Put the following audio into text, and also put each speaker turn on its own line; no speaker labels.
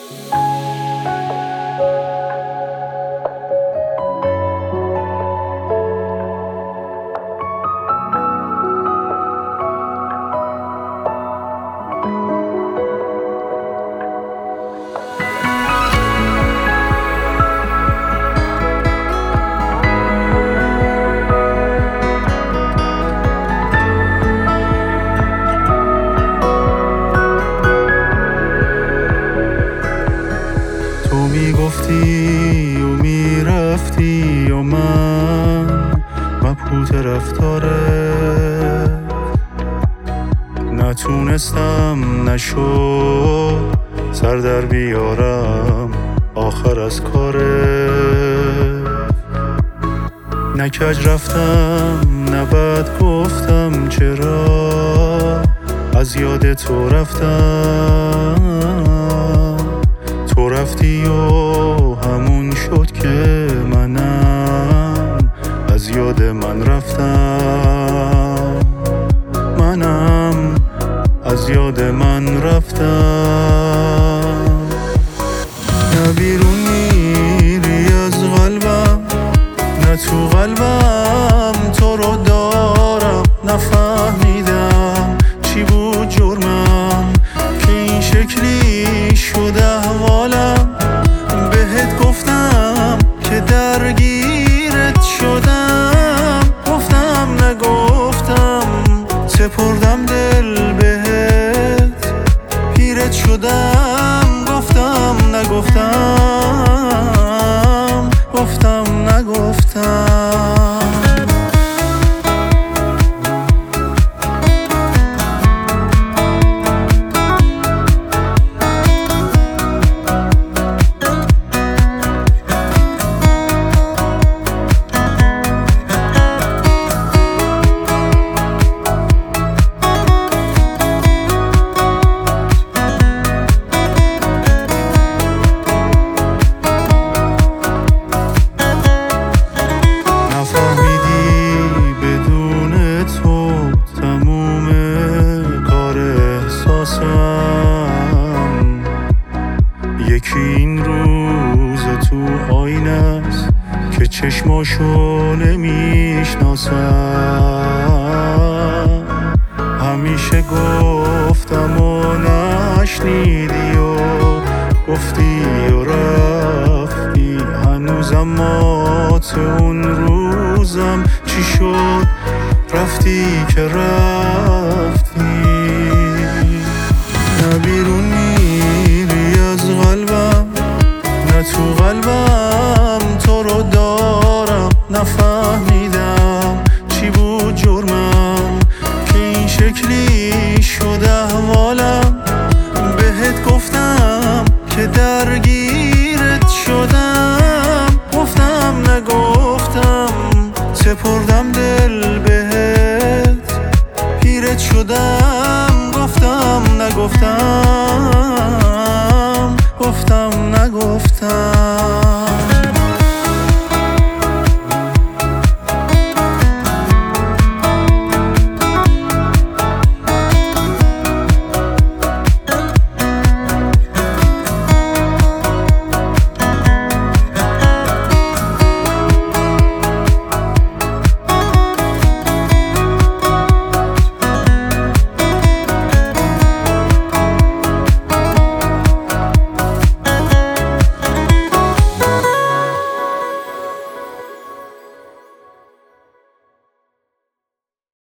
تو میگفتی و میرفتی و من مبهوت رفتاره، نتونستم نشد سر در بیارم آخر از کاره. نه کج رفتم نه بد گفتم، چرا از یاد تو رفتم. تو رفتی و همون شد که منم از یاد من رفتم. منم از یاد من رفتم. نه بیرون میری از قلبم نه تو قلبم تو رو دارم. نفهمیدم چی بود جرمم که این شکلی شده احوالم. بهت گفتم که درگیرت شدم، گفتم نگفتم سپردم دل بهت پیرت شدم. گفتم نگفتم، گفتم نگفتم. یکی این روز تو آینه است که چشماشو نمیشناسم. همیشه گفتم و نشنیدی و گفتی و رفتی. هنوزم مات اون روزم چی شد رفتی که رفتی. نه بیرون میری از قلبم نه تو قلبم تو رو دارم. نفهمیدم چی بود جرمم که این شکلی شده احوالم. بهت گفتم که درگیرت شدم، گفتم نگفتم سپردم دل بهت پیرت شدم. گفتم نگفتم، گفتم نگفتم.